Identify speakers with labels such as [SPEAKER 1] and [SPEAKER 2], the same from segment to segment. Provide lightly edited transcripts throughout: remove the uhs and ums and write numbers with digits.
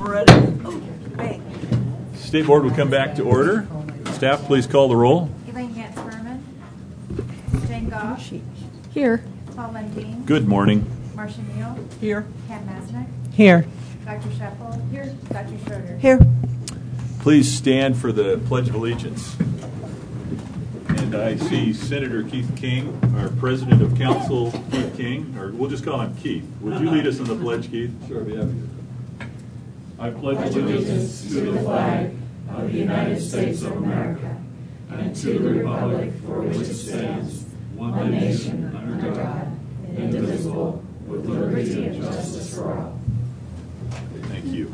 [SPEAKER 1] State Board will come back to order. Staff, please call the roll.
[SPEAKER 2] Elaine Gantz-Berman. Jane Goff.
[SPEAKER 3] Here.
[SPEAKER 2] Paul Lundeen.
[SPEAKER 1] Good morning.
[SPEAKER 2] Marcia Neal.
[SPEAKER 3] Here.
[SPEAKER 2] Kat Masnick.
[SPEAKER 3] Here.
[SPEAKER 2] Dr. Sheffel. Here. Dr. Schroeder.
[SPEAKER 3] Here.
[SPEAKER 1] Please stand for the Pledge of Allegiance. And I see Senator Keith King, our President of Council, Keith King, or we'll just call him Keith. Would you lead us in the pledge, Keith?
[SPEAKER 4] Sure, be happy.
[SPEAKER 1] I pledge allegiance
[SPEAKER 5] to the flag of the United States of America and to the republic for which it stands, one nation under God, indivisible, with liberty and justice for all.
[SPEAKER 1] Thank you.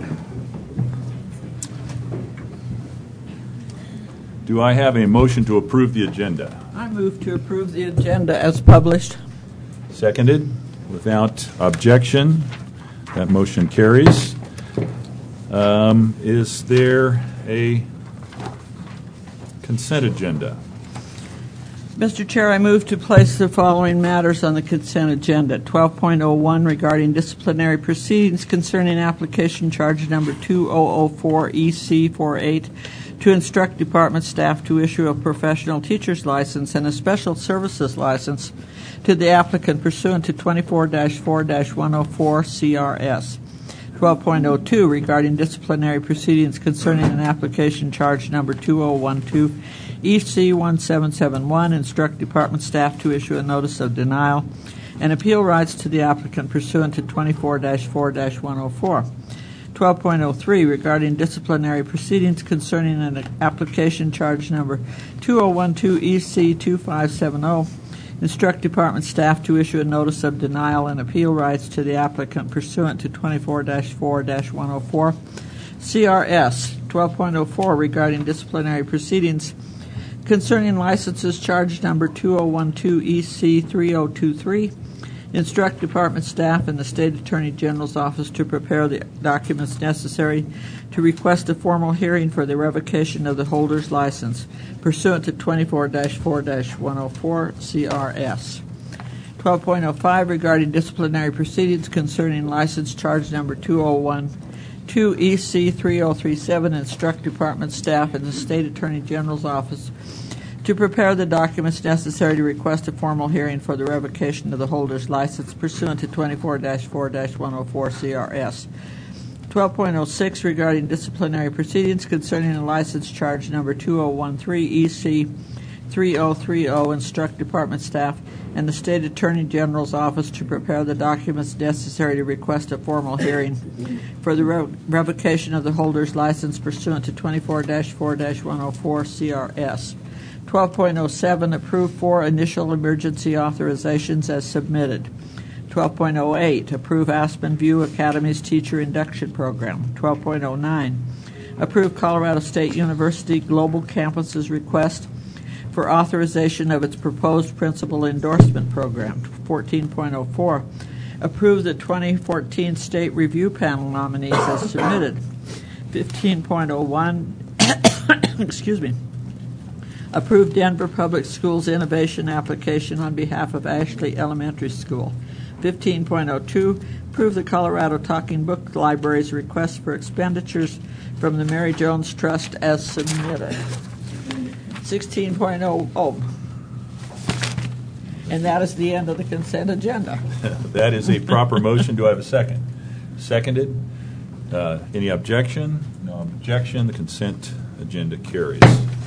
[SPEAKER 1] Do I have a motion to approve the agenda?
[SPEAKER 3] I move to approve the agenda as published.
[SPEAKER 1] Seconded. Without objection, that motion carries. Is there a consent agenda?
[SPEAKER 3] Mr. Chair, I move to place the following matters on the consent agenda. 12.01 regarding disciplinary proceedings concerning application charge number 2004 EC48 to instruct department staff to issue a professional teacher's license and a special services license to the applicant pursuant to 24-4-104 CRS. 12.02 regarding disciplinary proceedings concerning an application charge number 2012 EC1771, instruct department staff to issue a notice of denial and appeal rights to the applicant pursuant to 24-4-104. 12.03 regarding disciplinary proceedings concerning an application charge number 2012 EC2570, instruct department staff to issue a notice of denial and appeal rights to the applicant pursuant to 24-4-104 CRS. 12.04 regarding disciplinary proceedings concerning licenses charge number 2012 EC3023, instruct department staff and the State Attorney General's Office to prepare the documents necessary to request a formal hearing for the revocation of the holder's license pursuant to 24-4-104 CRS. 12.05 regarding disciplinary proceedings concerning license charge number 2012 EC3037, instruct department staff and the State Attorney General's Office to prepare the documents necessary to request a formal hearing for the revocation of the holder's license pursuant to 24-4-104 CRS. 12.06 regarding disciplinary proceedings concerning a license charge number 2013 EC3030, instruct department staff and the State Attorney General's Office to prepare the documents necessary to request a formal hearing for the revocation of the holder's license pursuant to 24-4-104 CRS. 12.07 approve 4 initial emergency authorizations as submitted. 12.08 approve Aspen View Academy's teacher induction program. 12.09 approve Colorado State University Global Campus's request for authorization of its proposed principal endorsement program. 14.04 approve the 2014 State Review Panel nominees as submitted. 15.01 excuse me, approve Denver Public Schools innovation application on behalf of Ashley Elementary School. 15.02 approve the Colorado Talking Book Library's request for expenditures from the Mary Jones Trust as submitted. 16.00 and that is the end of the consent agenda.
[SPEAKER 1] That is a proper motion. Do I have a second? Seconded. Any objection? No objection. The consent agenda carries.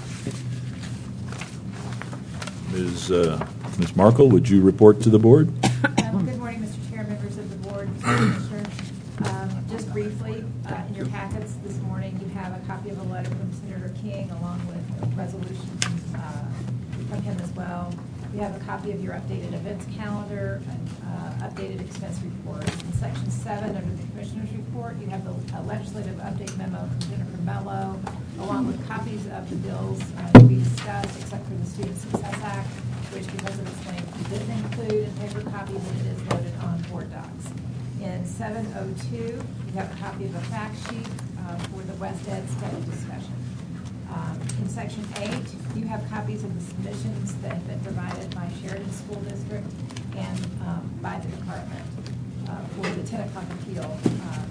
[SPEAKER 1] Ms. Markle, would you report to the board?
[SPEAKER 2] Good morning, Mr. Chair, members of the board, Mr. Just briefly, in your packets this morning, you have a copy of a letter from Senator King along with a resolution from him as well. You have a copy of your updated events calendar and updated expense report. In Section 7 under the Commissioner's report, you have the legislative update memo from Jennifer Mello, along with copies of the bills to be discussed, except for the Student Success Act, which, because of its length, we didn't include in paper copies, and it is loaded on board docs. In 702, you have a copy of a fact sheet for the West Ed study discussion. In Section 8, you have copies of the submissions that have been provided by Sheridan School District and by the department for the 10 o'clock appeal of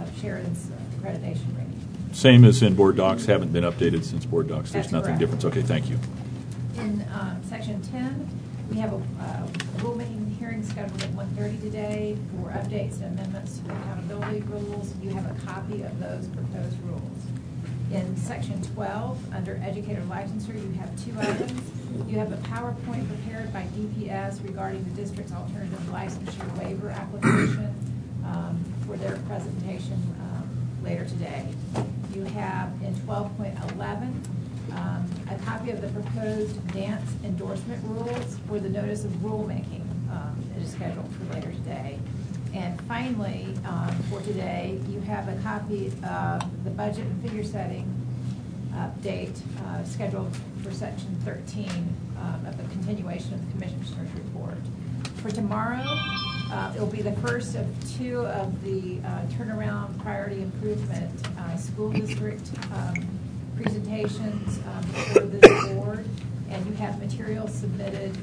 [SPEAKER 2] Sheridan's accreditation rating.
[SPEAKER 1] Same as in board docs, haven't been updated since board docs. There's
[SPEAKER 2] That's
[SPEAKER 1] nothing
[SPEAKER 2] correct.
[SPEAKER 1] different. Okay, thank you.
[SPEAKER 2] In Section 10, we have a rulemaking hearing scheduled at 1:30 today for updates and amendments to the accountability rules. You have a copy of those proposed rules. In Section 12, under educator licensure, you have two items. You have a PowerPoint prepared by DPS regarding the district's alternative licensure waiver application for their presentation later today. You have in 12.11 a copy of the proposed dance endorsement rules for the notice of rulemaking that is scheduled for later today. And finally, for today, you have a copy of the budget and figure setting update scheduled for Section 13 of the continuation of the Commissioner's report. For tomorrow, it will be the first of two of the turnaround priority improvement school district presentations before this board, and you have materials submitted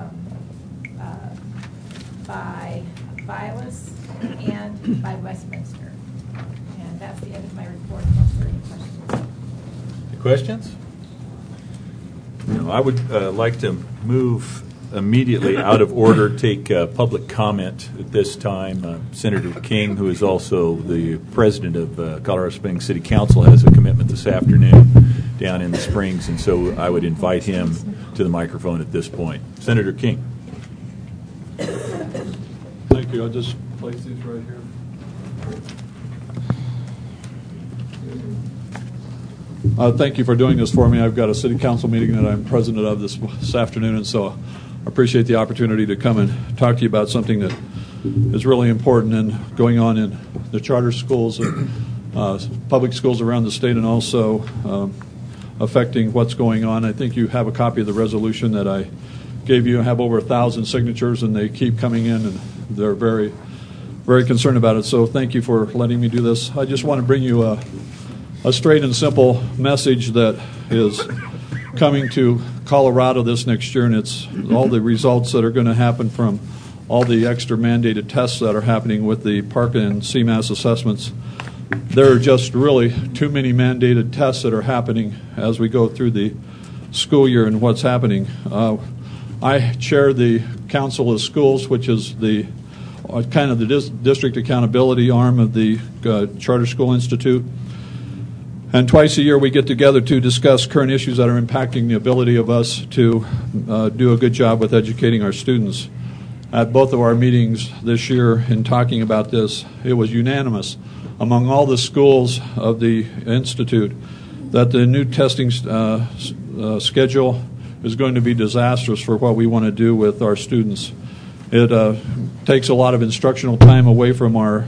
[SPEAKER 2] by Vilas and by Westminster. And that's the end of my report, unless there are any questions.
[SPEAKER 1] Any questions? No, I would like to move immediately out of order, take public comment at this time. Senator King, who is also the president of Colorado Springs City Council, has a commitment this afternoon down in the Springs, and so I would invite him to the microphone at this point. Senator King.
[SPEAKER 4] Thank you. I'll just place these right here. Thank you for doing this for me. I've got a city council meeting that I'm president of this afternoon, and so I appreciate the opportunity to come and talk to you about something that is really important and going on in the charter schools and public schools around the state, and also affecting what's going on. I think you have a copy of the resolution that I gave you. I have over 1,000 signatures, and they keep coming in, and they're very, very concerned about it. So thank you for letting me do this. I just want to bring you a straight and simple message that is coming to Colorado this next year, and it's all the results that are going to happen from all the extra mandated tests that are happening with the PARCA and CMAS assessments. There are just really too many mandated tests that are happening as we go through the school year and what's happening. I chair the Council of Schools, which is the kind of the district accountability arm of the Charter School Institute. And twice a year we get together to discuss current issues that are impacting the ability of us to do a good job with educating our students. At both of our meetings this year in talking about this, it was unanimous among all the schools of the Institute that the new testing schedule is going to be disastrous for what we want to do with our students. It takes a lot of instructional time away from our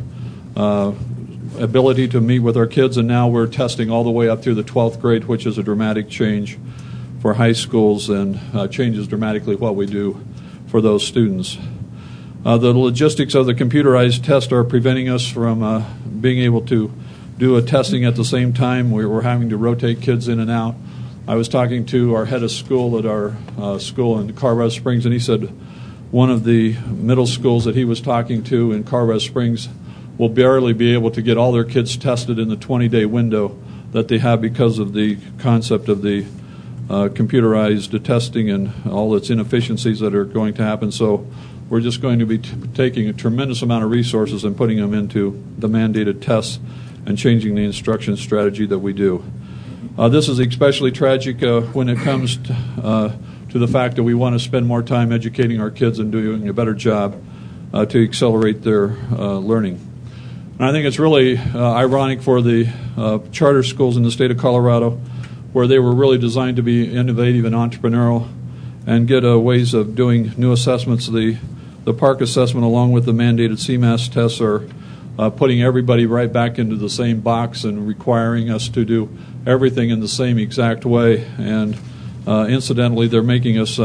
[SPEAKER 4] ability to meet with our kids, and now we're testing all the way up through the 12th grade, which is a dramatic change for high schools and changes dramatically what we do for those students. The logistics of the computerized test are preventing us from being able to do a testing at the same time. We're having to rotate kids in and out. I was talking to our head of school at our school in Colorado Springs, and he said one of the middle schools that he was talking to in Colorado Springs will barely be able to get all their kids tested in the 20-day window that they have because of the concept of the computerized testing and all its inefficiencies that are going to happen. So we're just going to be taking a tremendous amount of resources and putting them into the mandated tests and changing the instruction strategy that we do. This is especially tragic when it comes to the fact that we want to spend more time educating our kids and doing a better job to accelerate their learning. And I think it's really ironic for the charter schools in the state of Colorado, where they were really designed to be innovative and entrepreneurial and get ways of doing new assessments. The PARC assessment, along with the mandated CMAS tests, are putting everybody right back into the same box and requiring us to do everything in the same exact way. And incidentally, they're making us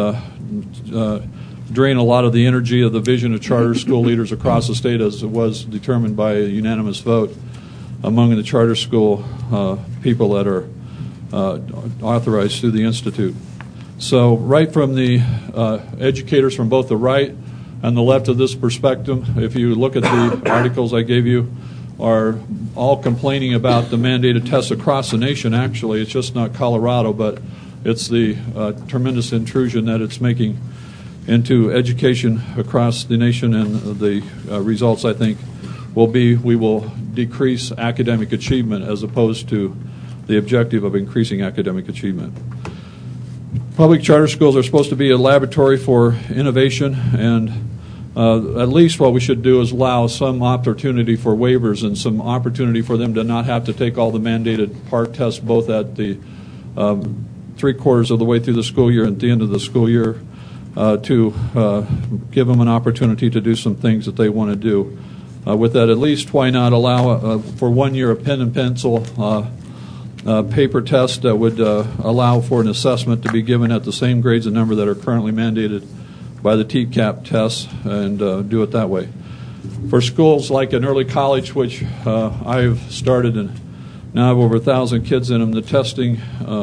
[SPEAKER 4] drain a lot of the energy of the vision of charter school leaders across the state, as it was determined by a unanimous vote among the charter school people that are authorized through the Institute. So right from the educators from both the right and the left of this perspective, if you look at the articles I gave you, are all complaining about the mandated tests across the nation. Actually, it's just not Colorado, but it's the tremendous intrusion that it's making into education across the nation, and the results, I think, will be we will decrease academic achievement as opposed to the objective of increasing academic achievement. Public charter schools are supposed to be a laboratory for innovation, and at least what we should do is allow some opportunity for waivers and some opportunity for them to not have to take all the mandated PARCC tests both at the 3/4 of the way through the school year and at the end of the school year, to give them an opportunity to do some things that they want to do. With that, at least why not allow for 1 year a pen and pencil paper test that would allow for an assessment to be given at the same grades and number that are currently mandated by the TCAP tests, and do it that way. For schools like an early college, which I've started and now have over 1,000 kids in them, the testing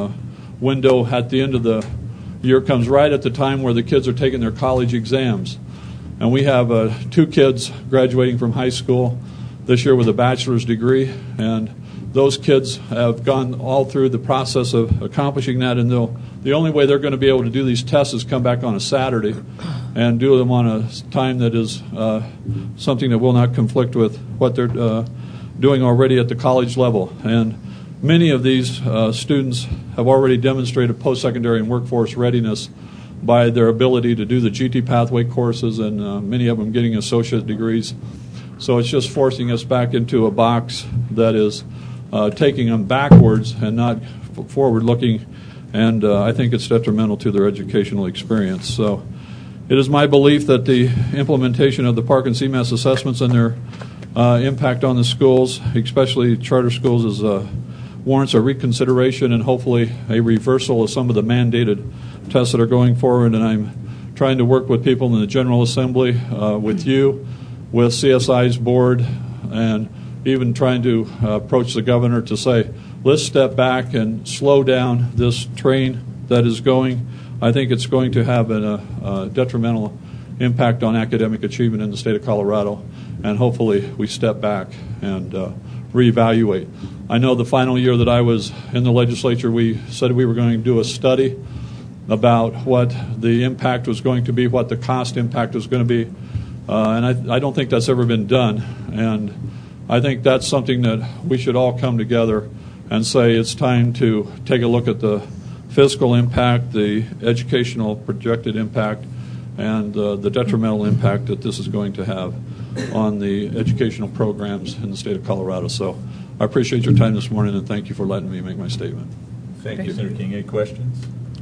[SPEAKER 4] window at the end of the year comes right at the time where the kids are taking their college exams. And we have 2 kids graduating from high school this year with a bachelor's degree, and those kids have gone all through the process of accomplishing that, and the only way they're going to be able to do these tests is come back on a Saturday and do them on a time that is something that will not conflict with what they're doing already at the college level. And many of these students have already demonstrated post-secondary and workforce readiness by their ability to do the GT pathway courses, and many of them getting associate degrees. So it's just forcing us back into a box that is taking them backwards and not forward-looking, and I think it's detrimental to their educational experience. So it is my belief that the implementation of the PARCC and CMAS assessments and their impact on the schools, especially charter schools, warrants a reconsideration and hopefully a reversal of some of the mandated tests that are going forward. And I'm trying to work with people in the General Assembly, with you, with CSI's board, and even trying to approach the governor to say, let's step back and slow down this train that is going. I think it's going to have a detrimental impact on academic achievement in the state of Colorado, and hopefully we step back and reevaluate. I know the final year that I was in the legislature, we said we were going to do a study about what the impact was going to be, what the cost impact was going to be, and I don't think that's ever been done. And I think that's something that we should all come together and say it's time to take a look at the fiscal impact, the educational projected impact, and the detrimental impact that this is going to have on the educational programs in the state of Colorado. So I appreciate your time this morning, and thank you for letting me make my statement.
[SPEAKER 1] Thank you, Senator King. Any questions?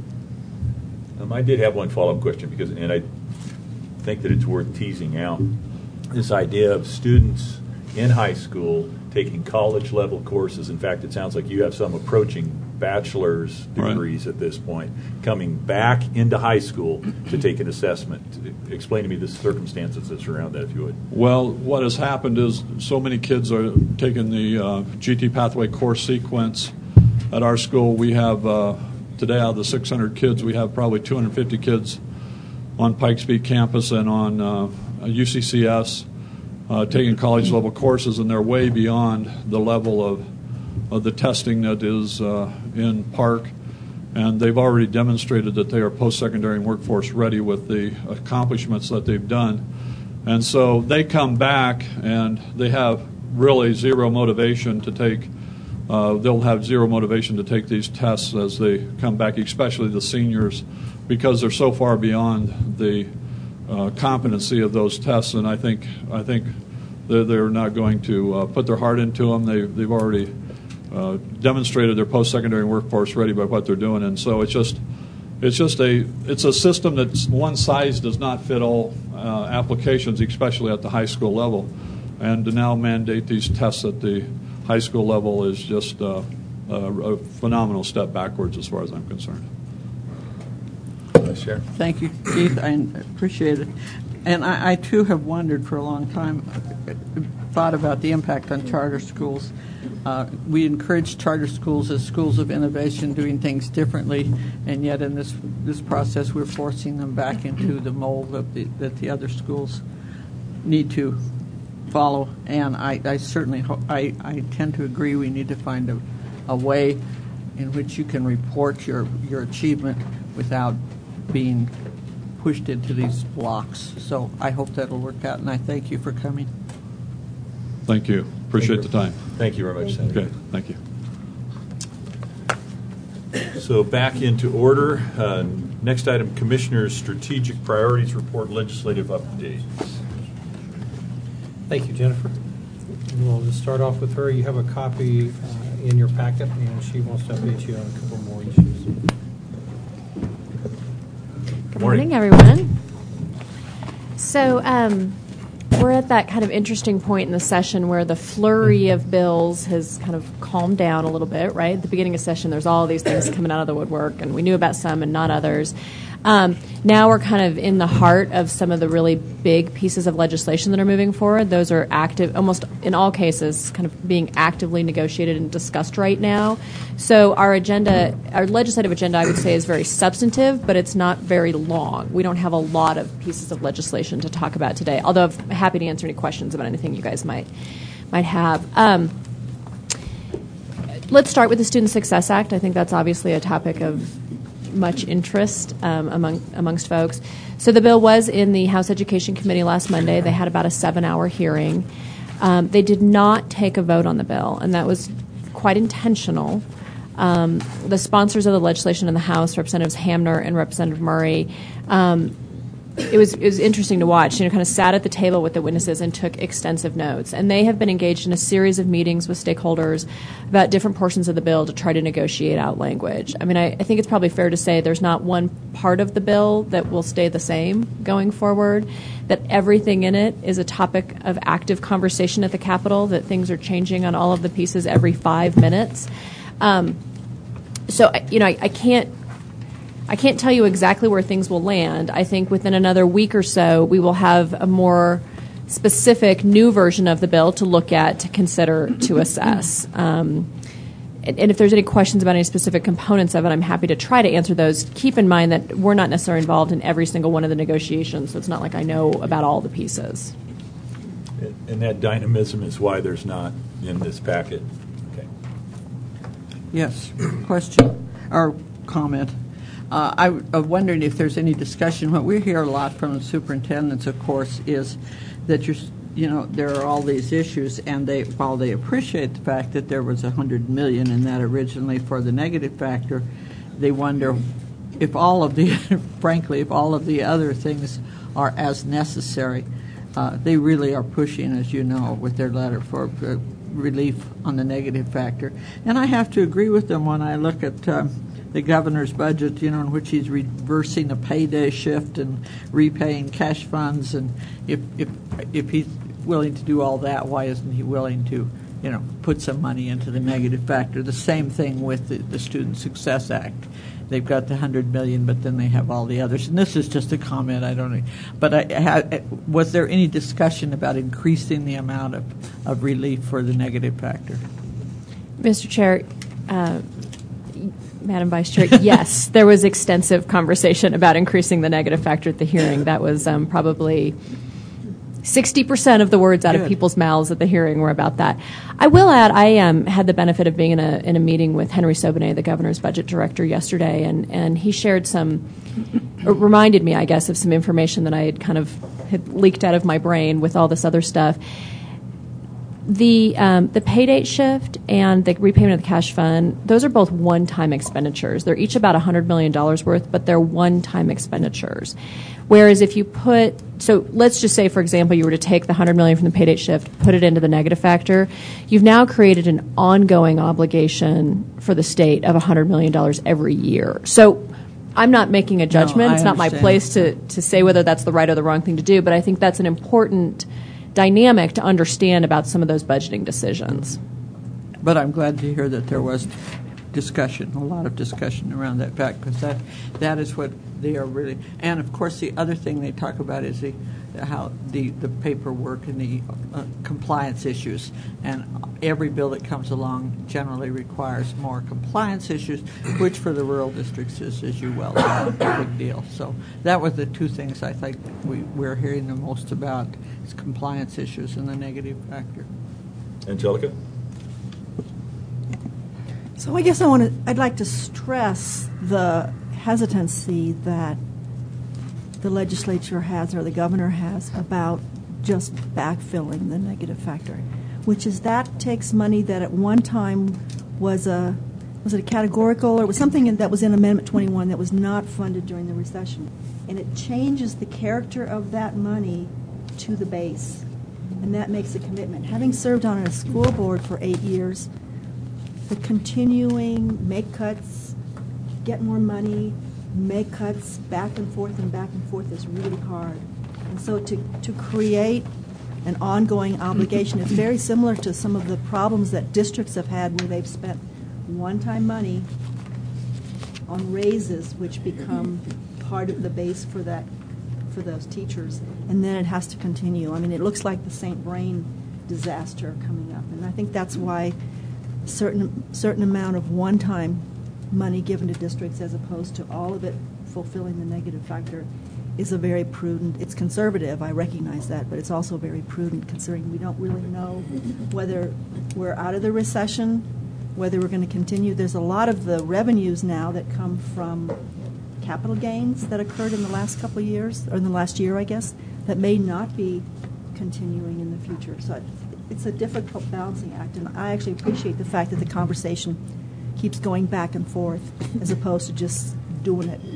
[SPEAKER 1] I did have one follow-up question, and I think that it's worth teasing out this idea of students in high school taking college-level courses. In fact, it sounds like you have some approaching bachelor's degrees at this point, coming back into high school to take an assessment. Explain to me the circumstances that surround that, if you would. Well,
[SPEAKER 4] what has happened is so many kids are taking the GT pathway course sequence at our school. We have, today out of the 600 kids, we have probably 250 kids on Pikes Peak campus and on UCCS taking college-level courses, and they're way beyond the level of the testing that is in PARCC, and they've already demonstrated that they are post-secondary and workforce ready with the accomplishments that they've done. And so they come back and they have really zero motivation to take, they'll have zero motivation to take these tests as they come back, especially the seniors, because they're so far beyond the competency of those tests. And I think they're not going to put their heart into them. They've already demonstrated their post-secondary workforce ready by what they're doing, and so it's a system that one size does not fit all applications, especially at the high school level. And to now mandate these tests at the high school level is just a phenomenal step backwards, as far as I'm concerned.
[SPEAKER 1] Sure.
[SPEAKER 3] Thank you, Keith. I appreciate it. And I too have wondered for a long time, thought about the impact on charter schools. We encourage charter schools as schools of innovation, doing things differently, and yet in this process we're forcing them back into the mold that the other schools need to follow, and I certainly I tend to agree we need to find a way in which you can report your achievement without being pushed into these blocks. So I hope that'll work out, and I thank you for coming.
[SPEAKER 4] Thank you. Appreciate the time.
[SPEAKER 1] Thank you very much, Senator.
[SPEAKER 4] Okay, thank you.
[SPEAKER 1] So back into order. Next item, Commissioner's Strategic Priorities Report, Legislative Updates.
[SPEAKER 6] Thank you, Jennifer. We'll just start off with her. You have a copy in your packet, and she wants to update you on a couple more issues.
[SPEAKER 7] Good morning, everyone. So we're at that kind of interesting point in the session where the flurry of bills has kind of calmed down a little bit, right? At the beginning of session, there's all these things coming out of the woodwork, and we knew about some and not others. Now we're kind of in the heart of some of the really big pieces of legislation that are moving forward. Those are active, almost in all cases, kind of being actively negotiated and discussed right now. So our legislative agenda, I would say, is very substantive, but it's not very long. We don't have a lot of pieces of legislation to talk about today, although I'm happy to answer any questions about anything you guys might have. Let's start with the Student Success Act. I think that's obviously a topic of much interest amongst folks. So the bill was in the House Education Committee last Monday. They had about a 7-hour hearing. They did not take a vote on the bill, and that was quite intentional. The sponsors of the legislation in the House, Representatives Hamner and Representative Murray, it was interesting to watch. Kind of sat at the table with the witnesses and took extensive notes. And they have been engaged in a series of meetings with stakeholders about different portions of the bill to try to negotiate out language. I mean, I think it's probably fair to say there's not one part of the bill that will stay the same going forward, that everything in it is a topic of active conversation at the Capitol, that things are changing on all of the pieces every 5 minutes. So, I can't tell you exactly where things will land. I think within another week or so, we will have a more specific new version of the bill to look at, to consider, to assess. And if there's any questions about any specific components of it, I'm happy to try to answer those. Keep in mind that we're not necessarily involved in every single one of the negotiations, so it's not like I know about all the pieces.
[SPEAKER 1] And that dynamism is why there's not in this packet. Okay.
[SPEAKER 3] Yes. Question or comment? I'm wondering if there's any discussion. What we hear a lot from the superintendents, of course, is that there are all these issues, and while they appreciate the fact that there was $100 million in that originally for the negative factor, they wonder if all of the, frankly, if all of the other things are as necessary. They really are pushing, as you know, with their letter for relief on the negative factor. And I have to agree with them when I look at the governor's budget, in which he's reversing a payday shift and repaying cash funds. And if he's willing to do all that, why isn't he willing to, put some money into the negative factor? The same thing with the Student Success Act. They've got the $100 million, but then they have all the others. And this is just a comment. I don't know. But was there any discussion about increasing the amount of relief for the negative factor?
[SPEAKER 7] Mr. Chair, Madam Vice Chair, yes, there was extensive conversation about increasing the negative factor at the hearing. That was probably 60% of the words out of people's mouths at the hearing were about that. I will add, I had the benefit of being in a meeting with Henry Sobonet, the governor's budget director, yesterday, and he shared reminded me, I guess, of some information that I had leaked out of my brain with all this other stuff. The pay date shift and the repayment of the cash fund, those are both one-time expenditures. They're each about $100 million worth, but they're one-time expenditures. Whereas if you so let's just say, for example, you were to take the $100 million from the pay date shift, put it into the negative factor, you've now created an ongoing obligation for the state of $100 million every year. So I'm not making a judgment. It's not my place to say whether that's the right or the wrong thing to do, but I think that's an important dynamic to understand about some of those budgeting decisions.
[SPEAKER 3] But I'm glad to hear that there was discussion, a lot of discussion around that fact, because that is what they are really. And of course, the other thing they talk about is the how the paperwork and the compliance issues. And every bill that comes along generally requires more compliance issues, which for the rural districts is, as you well know, a big deal. So that were the two things I think we're hearing the most about is compliance issues and the negative factor.
[SPEAKER 1] Angelica?
[SPEAKER 8] So I guess I'd like to stress the hesitancy that the legislature has or the governor has about just backfilling the negative factor, which is that takes money that at one time was it a categorical or was something that was in Amendment 21 that was not funded during the recession, and it changes the character of that money to the base, and that makes a commitment. Having served on a school board for 8 years, the continuing make cuts, get more money, make cuts back and forth is really hard. And so to create an ongoing obligation, it's very similar to some of the problems that districts have had where they've spent one-time money on raises, which become part of the base for those teachers, and then it has to continue. I mean, it looks like the St. Vrain disaster coming up, and I think that's why certain amount of one-time money given to districts as opposed to all of it fulfilling the negative factor is a very prudent, it's conservative, I recognize that, but it's also very prudent considering we don't really know whether we're out of the recession, whether we're going to continue. There's a lot of the revenues now that come from capital gains that occurred in the last couple of years, or in the last year, I guess, that may not be continuing in the future. So it's a difficult balancing act, and I actually appreciate the fact that the conversation keeps going back and forth as opposed to just doing it.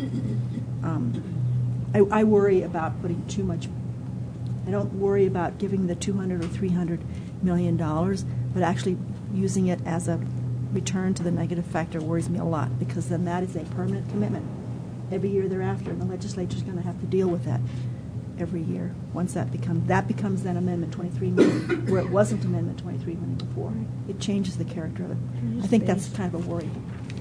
[SPEAKER 8] I worry about putting too much. I don't worry about giving the $200 or $300 million, but actually using it as a return to the negative factor worries me a lot, because then that is a permanent commitment every year thereafter, and the legislature is going to have to deal with that every year. Once that becomes then Amendment 23 million, where it wasn't Amendment 23 million before. It changes the character of it. I think that's kind of a worry.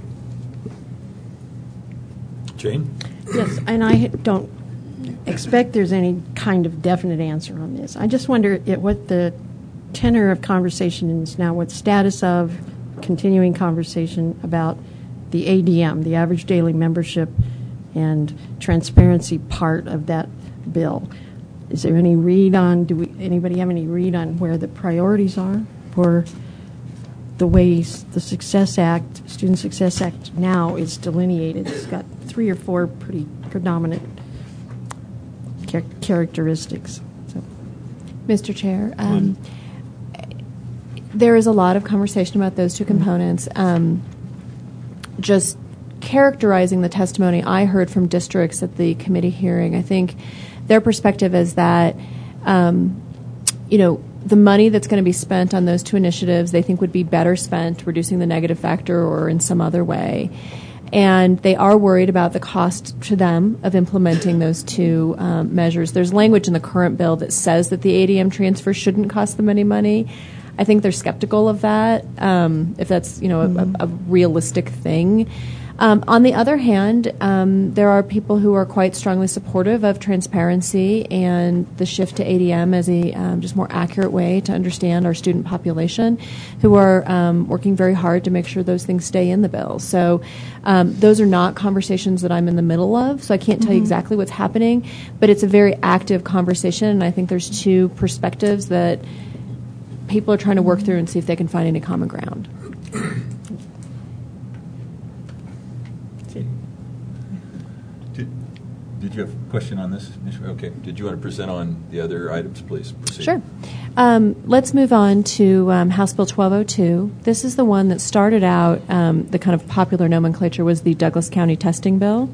[SPEAKER 1] Jane?
[SPEAKER 9] Yes, and I don't expect there's any kind of definite answer on this. I just wonder what the tenor of conversation is now, what status of continuing conversation about the ADM, the average daily membership, and transparency part of that bill. Is there any read on, anybody have any read on where the priorities are for the ways the Success Act, Student Success Act now is delineated? It's got 3 or 4 pretty predominant characteristics. So.
[SPEAKER 7] Mr. Chair, there is a lot of conversation about those two components. Just characterizing the testimony I heard from districts at the committee hearing, I think their perspective is that, the money that's going to be spent on those two initiatives they think would be better spent reducing the negative factor or in some other way. And they are worried about the cost to them of implementing those two measures. There's language in the current bill that says that the ADM transfer shouldn't cost them any money. I think they're skeptical of that, if that's a realistic thing. On the other hand, there are people who are quite strongly supportive of transparency and the shift to ADM as a just more accurate way to understand our student population, who are working very hard to make sure those things stay in the bill. So those are not conversations that I'm in the middle of, so I can't tell you exactly what's happening, but it's a very active conversation, and I think there's two perspectives that people are trying to work through and see if they can find any common ground.
[SPEAKER 1] Did you have a question on this? Okay. Did you want to present on the other items, please? Proceed.
[SPEAKER 7] Sure. Let's move on to House Bill 1202. This is the one that started out, the kind of popular nomenclature was the Douglas County Testing Bill.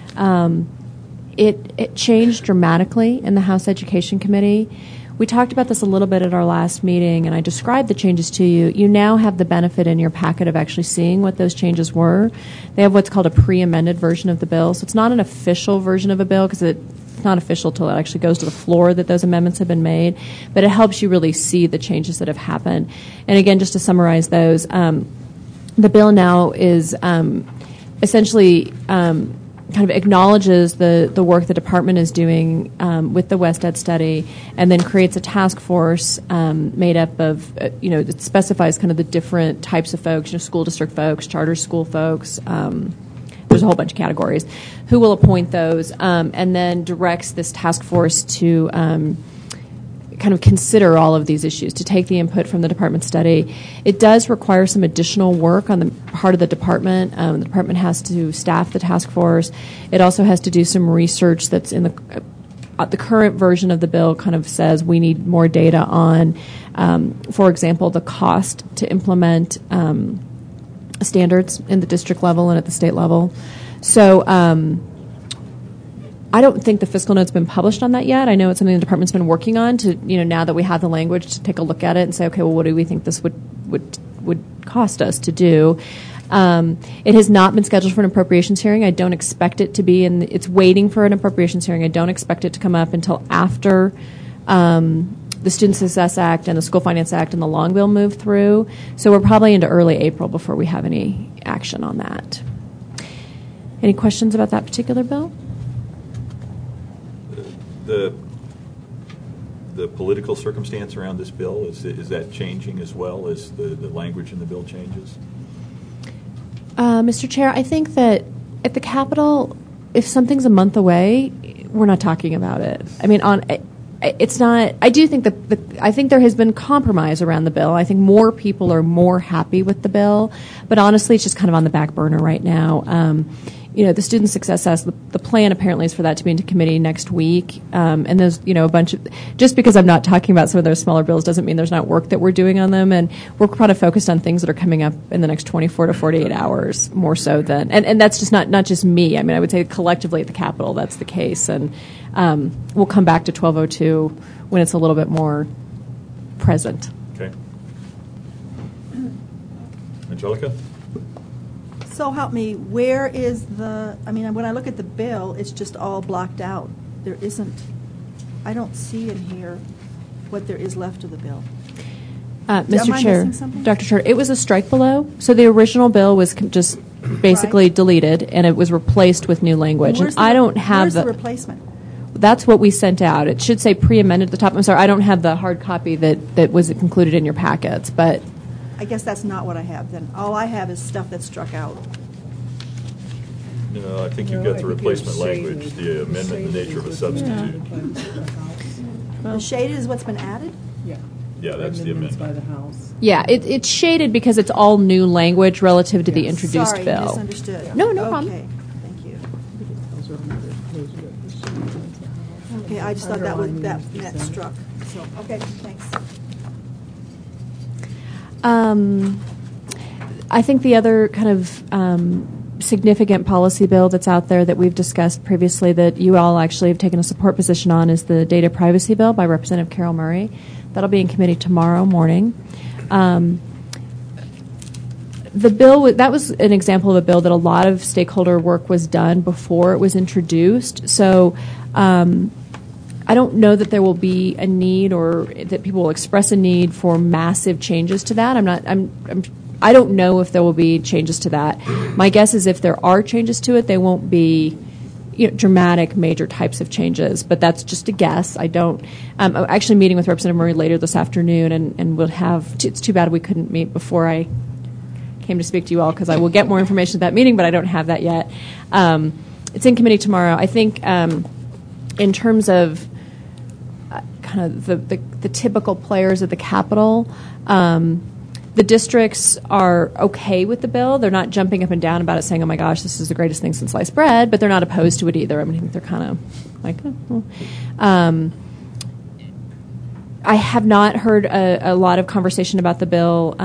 [SPEAKER 7] It changed dramatically in the House Education Committee. We talked about this a little bit at our last meeting, and I described the changes to you. You now have the benefit in your packet of actually seeing what those changes were. They have what's called a pre-amended version of the bill, so it's not an official version of a bill because it's not official till it actually goes to the floor that those amendments have been made, but it helps you really see the changes that have happened. And again, just to summarize those, the bill now is essentially kind of acknowledges the work the department is doing with the West Ed study, and then creates a task force made up of, that specifies kind of the different types of folks, school district folks, charter school folks. There's a whole bunch of categories. Who will appoint those, and then directs this task force to kind of consider all of these issues, to take the input from the department study. It does require some additional work on the part of the department. The department has to staff the task force. It also has to do some research that's in the current version of the bill kind of says we need more data on, for example, the cost to implement standards in the district level and at the state level. So I don't think the fiscal note's been published on that yet. I know it's something the department's been working on to, now that we have the language, to take a look at it and say, okay, well, what do we think this would cost us to do? It has not been scheduled for an appropriations hearing. I don't expect it to be, it's waiting for an appropriations hearing. I don't expect it to come up until after the Student Success Act and the School Finance Act and the Long Bill move through. So we're probably into early April before we have any action on that. Any questions about that particular bill?
[SPEAKER 1] The political circumstance around this bill, is that changing as well as the language in the bill changes?
[SPEAKER 7] Mr. Chair, I think that at the Capitol, if something's a month away, we're not talking about it. I mean, it's not. I do think I think there has been compromise around the bill. I think more people are more happy with the bill, but honestly, it's just kind of on the back burner right now. The Student Success Act, the plan apparently is for that to be into committee next week. And there's, a bunch of, just because I'm not talking about some of those smaller bills doesn't mean there's not work that we're doing on them. And we're kind of focused on things that are coming up in the next 24 to 48 hours more so than, and that's just not just me. I mean, I would say collectively at the Capitol, that's the case. And we'll come back to 1202 when it's a little bit more present.
[SPEAKER 1] Okay. Angelica?
[SPEAKER 8] So help me, where is when I look at the bill, it's just all blocked out. I don't see in here what there is left of the bill.
[SPEAKER 7] Mr. Chair,
[SPEAKER 8] missing something?
[SPEAKER 7] Dr. Chair, it was a strike below. So the original bill was just basically deleted, and it was replaced with new language. And I don't have
[SPEAKER 8] where's the replacement?
[SPEAKER 7] That's what we sent out. It should say pre-amended at the top. I'm sorry, I don't have the hard copy that was included in your packets, but
[SPEAKER 8] I guess that's not what I have then. All I have is stuff that's struck out.
[SPEAKER 1] No, I think you've got the replacement language, the amendment in the nature of a substitute.
[SPEAKER 8] The shaded is what's been added?
[SPEAKER 1] Yeah, that's the amendment.
[SPEAKER 10] By the House.
[SPEAKER 7] yeah, it's shaded because it's all new language relative to the introduced
[SPEAKER 8] Sorry,
[SPEAKER 7] bill.
[SPEAKER 8] misunderstood.
[SPEAKER 7] No problem.
[SPEAKER 8] Okay, thank you. Okay, I just thought that struck. So, okay, thanks.
[SPEAKER 7] I think the other kind of significant policy bill that's out there that we've discussed previously that you all actually have taken a support position on is the data privacy bill by Representative Carol Murray. That'll be in committee tomorrow morning. The bill, that was an example of a bill that a lot of stakeholder work was done before it was introduced. So I don't know that there will be a need or that people will express a need for massive changes to that. I don't know if there will be changes to that. My guess is if there are changes to it, they won't be dramatic, major types of changes. But that's just a guess. I don't. I'm actually meeting with Representative Murray later this afternoon, and we'll have. It's too bad we couldn't meet before I came to speak to you all because I will get more information at that meeting, but I don't have that yet. It's in committee tomorrow. I think in terms of kind of the typical players at the Capitol. The districts are okay with the bill. They're not jumping up and down about it saying, oh, my gosh, this is the greatest thing since sliced bread, but they're not opposed to it either. I mean, they're kind of like, oh. I have not heard a lot of conversation about the bill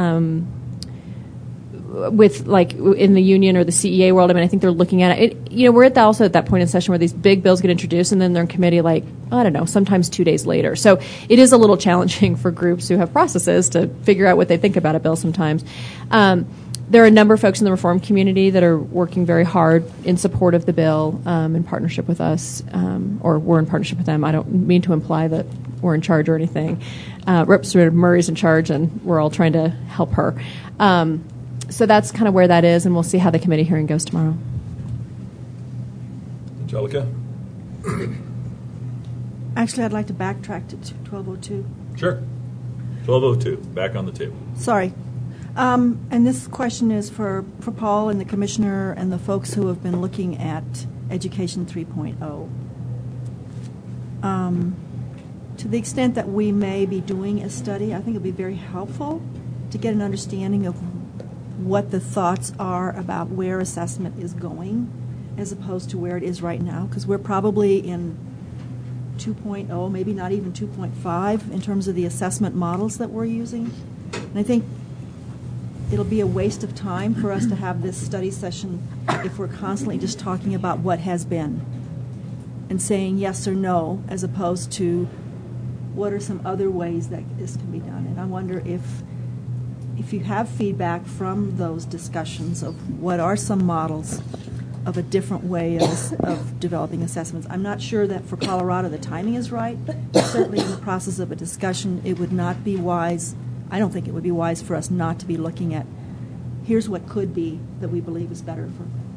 [SPEAKER 7] with, like, in the union or the CEA world. I mean, I think they're looking at it. We're also at that point in session where these big bills get introduced and then they're in committee, like, I don't know, sometimes 2 days later. So it is a little challenging for groups who have processes to figure out what they think about a bill sometimes. There are a number of folks in the reform community that are working very hard in support of the bill in partnership with us, or we're in partnership with them. I don't mean to imply that we're in charge or anything. Representative Murray's in charge, and we're all trying to help her. So that's kind of where that is, and we'll see how the committee hearing goes tomorrow.
[SPEAKER 1] Celica?
[SPEAKER 8] Actually, I'd like to backtrack to 1202.
[SPEAKER 1] Sure. 1202, back on the table.
[SPEAKER 8] Sorry. And this question is for Paul and the Commissioner and the folks who have been looking at Education 3.0. To the extent that we may be doing a study, I think it would be very helpful to get an understanding of what the thoughts are about where assessment is going as opposed to where it is right now, because we're probably in 2.0, maybe not even 2.5 in terms of the assessment models that we're using. And I think it'll be a waste of time for us to have this study session if we're constantly just talking about what has been and saying yes or no, as opposed to what are some other ways that this can be done. And I wonder if you have feedback from those discussions of what are some models of a different way of developing assessments. I'm not sure that for Colorado the timing is right, but certainly in the process of a discussion, it would not be wise, I don't think it would be wise for us not to be looking at here's what could be that we believe is better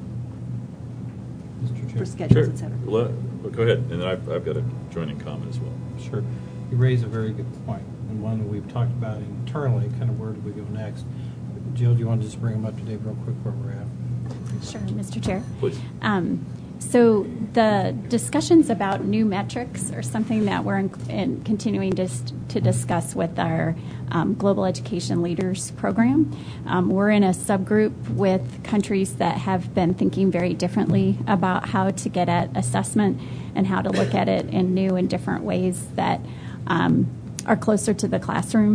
[SPEAKER 8] for schedules, et cetera.
[SPEAKER 1] Well, go ahead, and then I've got a joining comment as well.
[SPEAKER 6] Sure. You raise a very good point, and one that we've talked about internally, kind of where do we go next. Jill, do you want to just bring them up to date real quick where we're at?
[SPEAKER 10] Sure, Mr. Chair.
[SPEAKER 1] Please.
[SPEAKER 10] So the discussions about new metrics are something that we're continuing to discuss with our Global Education Leaders program. We're in a subgroup with countries that have been thinking very differently about how to get at assessment and how to look at it in new and different ways that are closer to the classroom.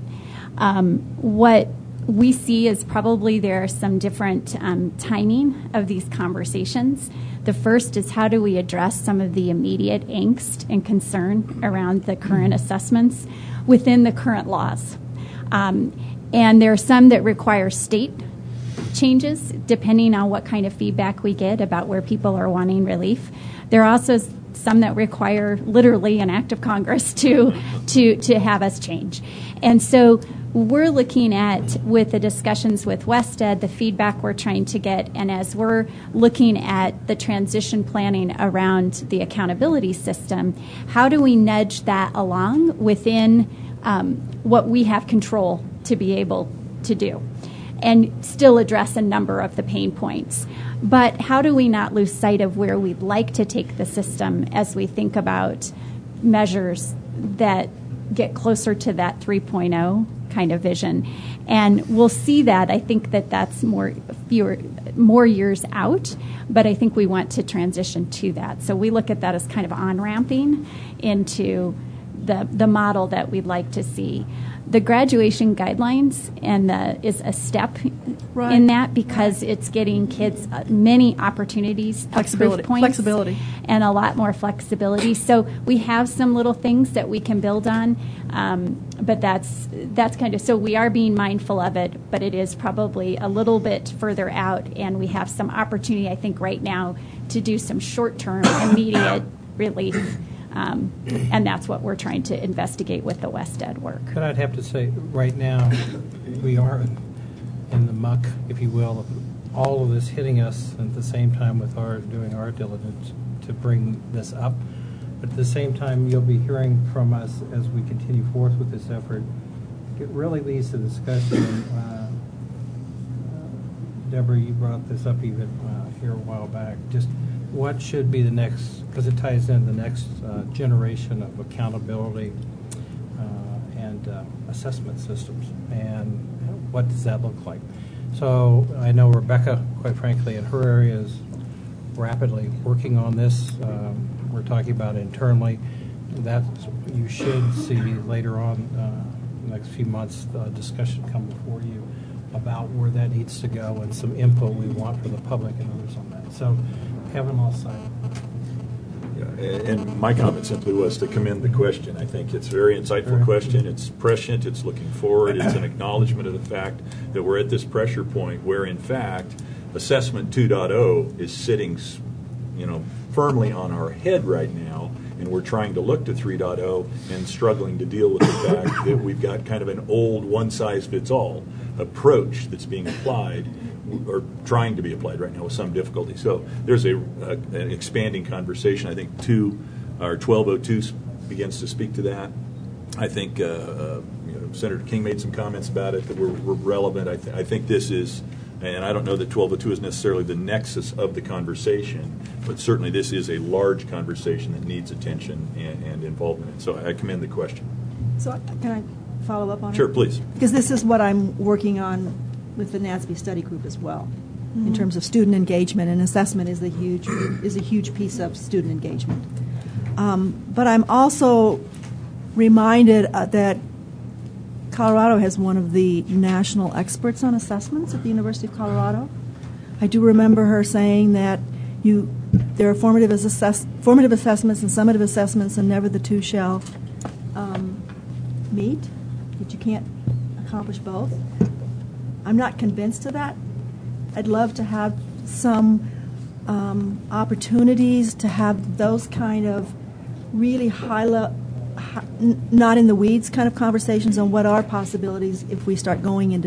[SPEAKER 10] What we see is probably there are some different timing of these conversations. The first is how do we address some of the immediate angst and concern around the current assessments within the current laws. And there are some that require state changes depending on what kind of feedback we get about where people are wanting relief. There are also some that require literally an act of Congress to have us change. And so we're looking at, with the discussions with WestEd, the feedback we're trying to get, and as we're looking at the transition planning around the accountability system, how do we nudge that along within what we have control to be able to do and still address a number of the pain points. But how do we not lose sight of where we'd like to take the system as we think about measures that get closer to that 3.0 kind of vision? And we'll see that. I think that's more years out, but I think we want to transition to that. So we look at that as kind of on-ramping into the model that we'd like to see. The graduation guidelines is a step in that because it's getting kids many opportunities, proof points,
[SPEAKER 8] flexibility,
[SPEAKER 10] and a lot more flexibility. So we have some little things that we can build on, but that's kind of, so we are being mindful of it, but it is probably a little bit further out, and we have some opportunity, I think, right now to do some short-term, immediate relief. And that's what we're trying to investigate with the WestEd work.
[SPEAKER 6] But I'd have to say, right now, we are in the muck, if you will, of all of this hitting us at the same time with doing our diligence to bring this up. But at the same time, you'll be hearing from us as we continue forth with this effort. It really leads to discussion. Deborah, you brought this up even here a while back. Just what should be the next, because it ties in the next generation of accountability and assessment systems, and what does that look like? So I know Rebecca, quite frankly, in her area is rapidly working on this. We're talking about internally. That you should see later on the next few months discussion come before you about where that needs to go and some input we want from the public and others on that. So Kevin, all side.
[SPEAKER 1] Yeah, and my comment simply was to commend the question. I think it's a very insightful question. It's prescient. It's looking forward. It's an acknowledgement of the fact that we're at this pressure point where, in fact, Assessment 2.0 is sitting, firmly on our head right now, and we're trying to look to 3.0 and struggling to deal with the fact that we've got kind of an old one-size-fits-all. approach that's being applied or trying to be applied right now with some difficulty. So there's an expanding conversation. I think 1202 begins to speak to that. I think Senator King made some comments about it that were relevant. I think this is, and I don't know that 1202 is necessarily the nexus of the conversation, but certainly this is a large conversation that needs attention and involvement. So I commend the question.
[SPEAKER 8] So can I follow up on it?
[SPEAKER 1] Sure, please.
[SPEAKER 8] Because this is what I'm working on with the NASB study group as well, in terms of student engagement, and assessment is a huge piece of student engagement. But I'm also reminded that Colorado has one of the national experts on assessments at the University of Colorado. I do remember her saying that there are formative assessments and summative assessments, and never the two shall meet, that you can't accomplish both. I'm not convinced of that. I'd love to have some opportunities to have those kind of really not in the weeds kind of conversations on what are possibilities if we start going into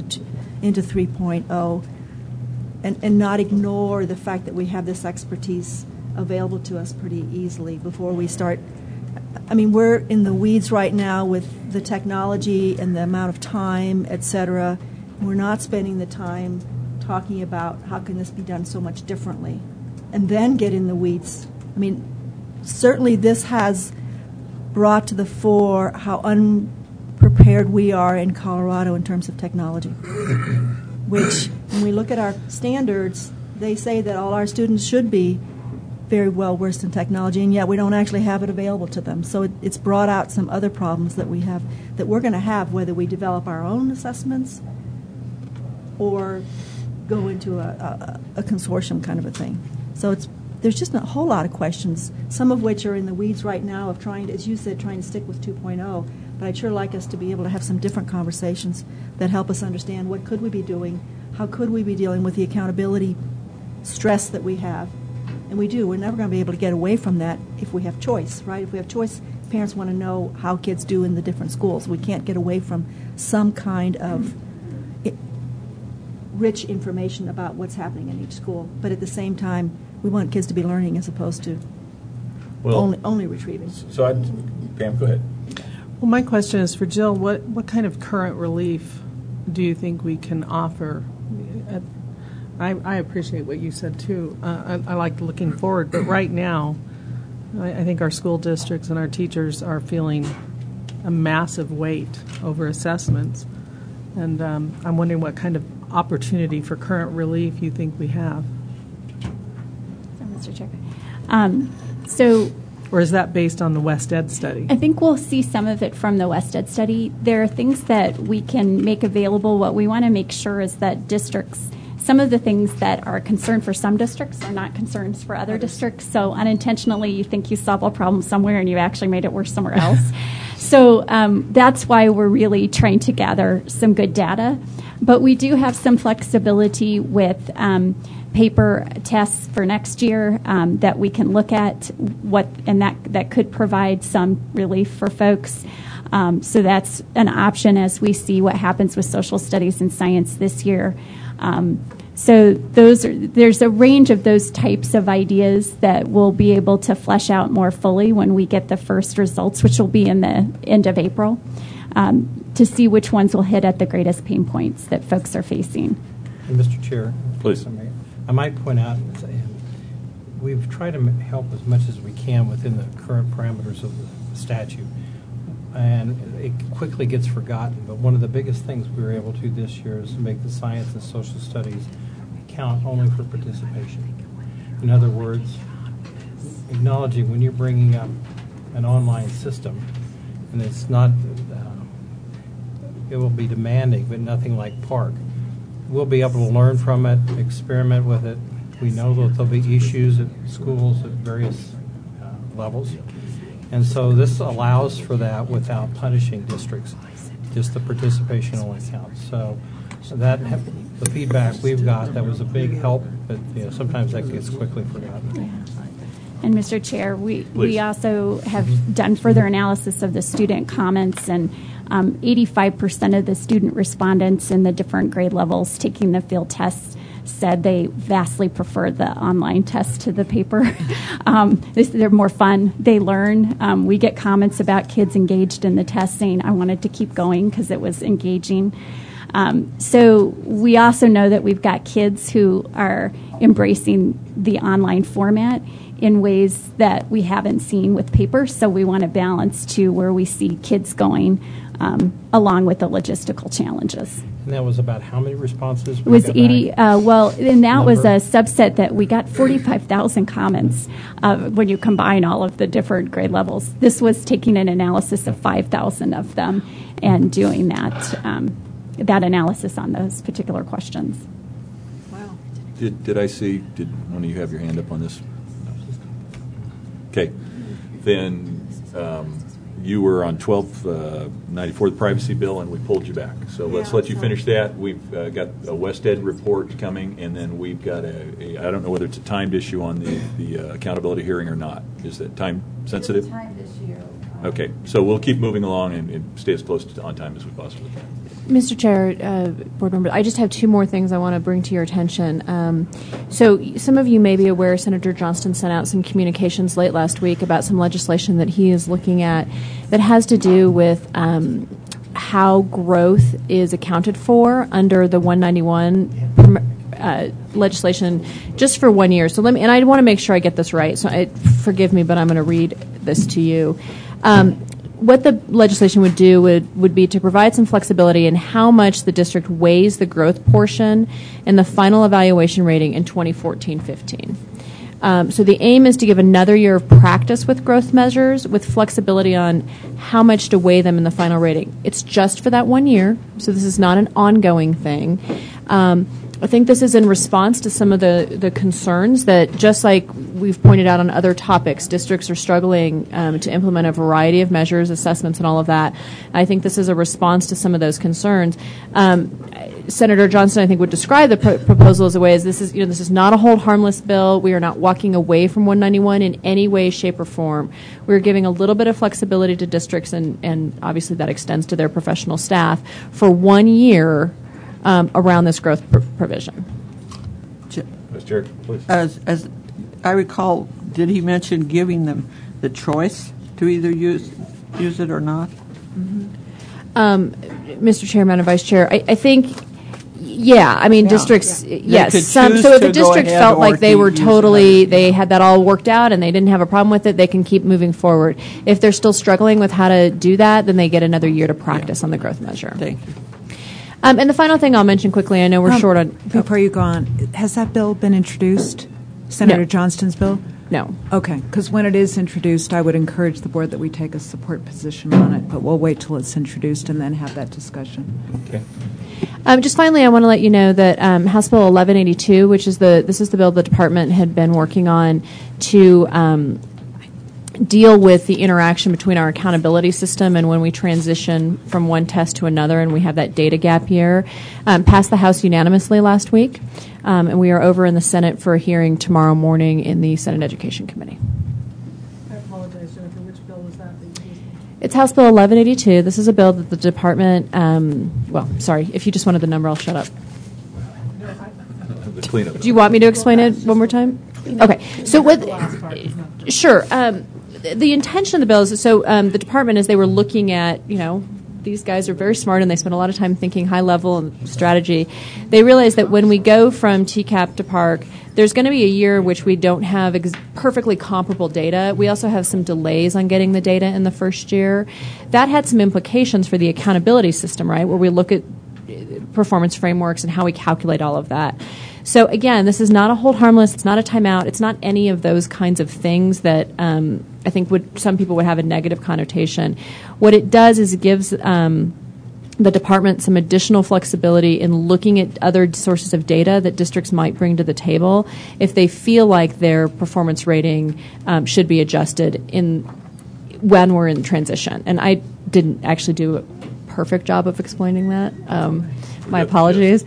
[SPEAKER 8] 3.0, and not ignore the fact that we have this expertise available to us pretty easily before we start. I mean, we're in the weeds right now with the technology and the amount of time, et cetera. We're not spending the time talking about how can this be done so much differently, and then get in the weeds. I mean, certainly this has brought to the fore how unprepared we are in Colorado in terms of technology, which, when we look at our standards, they say that all our students should be very well versed in technology, and yet we don't actually have it available to them. So it's brought out some other problems that we have, that we're going to have, whether we develop our own assessments or go into a consortium kind of a thing. So there's just a whole lot of questions, some of which are in the weeds right now of trying to, as you said, trying to stick with 2.0. But I'd sure like us to be able to have some different conversations that help us understand what could we be doing, how could we be dealing with the accountability stress that we have. And we do. We're never going to be able to get away from that if we have choice, right? If we have choice, parents want to know how kids do in the different schools. We can't get away from some kind of rich information about what's happening in each school. But at the same time, we want kids to be learning as opposed to only retrieving.
[SPEAKER 1] So Pam, go ahead.
[SPEAKER 11] Well, my question is for Jill. What kind of current relief do you think we can offer? I appreciate what you said, too. I like looking forward. But right now, I think our school districts and our teachers are feeling a massive weight over assessments. And I'm wondering what kind of opportunity for current relief you think we have.
[SPEAKER 10] Mr. Chair.
[SPEAKER 11] Or is that based on the West Ed study?
[SPEAKER 10] I think we'll see some of it from the West Ed study. There are things that we can make available. What we want to make sure is that districts, some of the things that are a concern for some districts are not concerns for other districts. So unintentionally, you think you solve a problem somewhere and you actually made it worse somewhere else. So that's why we're really trying to gather some good data. But we do have some flexibility with paper tests for next year that we can look at, and that could provide some relief for folks. So that's an option as we see what happens with social studies and science this year. So there's a range of those types of ideas that we'll be able to flesh out more fully when we get the first results, which will be in the end of April, to see which ones will hit at the greatest pain points that folks are facing.
[SPEAKER 6] And Mr. Chair,
[SPEAKER 1] please.
[SPEAKER 6] I might point out, we've tried to help as much as we can within the current parameters of the statute. And it quickly gets forgotten, but one of the biggest things we were able to do this year is to make the science and social studies count only for participation. In other words, acknowledging when you're bringing up an online system, and it's not, it will be demanding, but nothing like PARCC. We'll be able to learn from it, experiment with it. We know that there'll be issues at schools at various levels. And so this allows for that without punishing districts, just the participation only counts. So that the feedback we've got, that was a big help, but sometimes that gets quickly forgotten.
[SPEAKER 10] And Mr. Chair, we
[SPEAKER 1] Please.
[SPEAKER 10] also have done further analysis of the student comments, and 85% of the student respondents in the different grade levels taking the field tests said they vastly prefer the online test to the paper. They're more fun. They learn. We get comments about kids engaged in the test saying, I wanted to keep going because it was engaging. So we also know that we've got kids who are embracing the online format in ways that we haven't seen with paper. So we want to balance to where we see kids going along with the logistical challenges.
[SPEAKER 6] And that was about how many responses?
[SPEAKER 10] It was 80. Well, and that was a subset that we got 45,000 comments when you combine all of the different grade levels. This was taking an analysis of 5,000 of them and doing that analysis on those particular questions.
[SPEAKER 8] Wow.
[SPEAKER 1] Did one of you have your hand up on this? Okay. Then you were on 1294, the privacy bill, and we pulled you back. So let's let you finish that. We've got a West Ed report coming, and then we've got I don't know whether it's a timed issue on the accountability hearing or not. Is that time sensitive?
[SPEAKER 2] It's a timed issue.
[SPEAKER 1] Okay. So we'll keep moving along and stay as close to on time as we possibly can.
[SPEAKER 7] Mr. Chair, board members, I just have two more things I want to bring to your attention. So some of you may be aware Senator Johnston sent out some communications late last week about some legislation that he is looking at that has to do with how growth is accounted for under the 191 legislation just for 1 year. So and I want to make sure I get this right. So forgive me, but I'm going to read this to you. What the legislation would do would be to provide some flexibility in how much the district weighs the growth portion in the final evaluation rating in 2014-15. So the aim is to give another year of practice with growth measures with flexibility on how much to weigh them in the final rating. It's just for that 1 year, so this is not an ongoing thing. I think this is in response to some of the concerns that, just like we've pointed out on other topics, districts are struggling to implement a variety of measures, assessments, and all of that. I think this is a response to some of those concerns. Senator Johnston, I think, would describe the proposal as a way as this is not a hold harmless bill. We are not walking away from 191 in any way, shape, or form. We're giving a little bit of flexibility to districts, and obviously that extends to their professional staff for 1 year around this growth provision.
[SPEAKER 1] Ms. Jarrett, please.
[SPEAKER 3] As I recall, did he mention giving them the choice to either use it or not?
[SPEAKER 7] Mr. Chairman and Vice Chair, I think, districts, yes. So if the district felt like they were they had that all worked out and they didn't have a problem with it, they can keep moving forward. If they're still struggling with how to do that, then they get another year to practice on the growth measure.
[SPEAKER 3] Thank you.
[SPEAKER 7] And the final thing I'll mention quickly, I know we're short on...
[SPEAKER 12] Before you go on, has that bill been introduced, Senator Johnston's bill?
[SPEAKER 7] No.
[SPEAKER 12] Okay, because when it is introduced, I would encourage the board that we take a support position on it, but we'll wait till it's introduced and then have that discussion.
[SPEAKER 1] Okay.
[SPEAKER 7] Just finally, I want to let you know that House Bill 1182, which is this is the bill the department had been working on to deal with the interaction between our accountability system and when we transition from one test to another and we have that data gap year, passed the House unanimously last week, and we are over in the Senate for a hearing tomorrow morning in the Senate Education Committee.
[SPEAKER 11] I apologize, Jennifer. Which bill was that?
[SPEAKER 7] It's House Bill 1182. This is a bill that the department, if you just wanted the number, I'll shut up.
[SPEAKER 1] The cleanup.
[SPEAKER 7] Do you want me to explain it one more time? Okay. So sure. The intention of the bill is, the department, as they were looking at, these guys are very smart and they spend a lot of time thinking high level and strategy. They realized that when we go from TCAP to PARC, there's going to be a year in which we don't have perfectly comparable data. We also have some delays on getting the data in the first year. That had some implications for the accountability system, right, where we look at performance frameworks and how we calculate all of that. So again, this is not a hold harmless. It's not a timeout. It's not any of those kinds of things that I think some people would have a negative connotation. What it does is it gives the department some additional flexibility in looking at other sources of data that districts might bring to the table if they feel like their performance rating should be adjusted when we're in transition. And I didn't actually do a perfect job of explaining that. My apologies.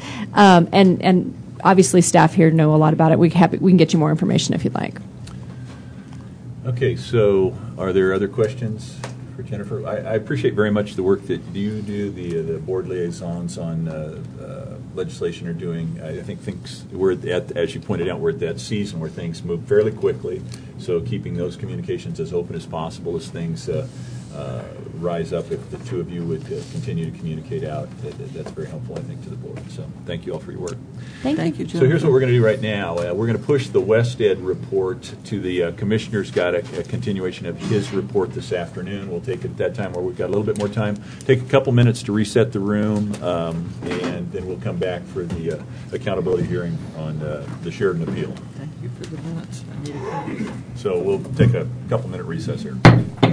[SPEAKER 7] And obviously staff here know a lot about it. We can get you more information if you'd like.
[SPEAKER 1] Okay, so are there other questions for Jennifer? I appreciate very much the work that you do, the board liaisons on legislation are doing. I think we're at, as you pointed out, we're at that season where things move fairly quickly. So keeping those communications as open as possible as things rise up, if the two of you would continue to communicate out, that's very helpful, I think, to the board. So thank you all for your work.
[SPEAKER 7] Thank you.
[SPEAKER 1] So here's what we're going to do right now. We're going to push the West Ed report to the commissioner's got a continuation of his report this afternoon. We'll take it at that time where we've got a little bit more time. Take a couple minutes to reset the room, and then we'll come back for the accountability hearing on the Sheridan appeal.
[SPEAKER 3] Thank you for the minutes. I need a copy.
[SPEAKER 1] So we'll take a couple minute recess here.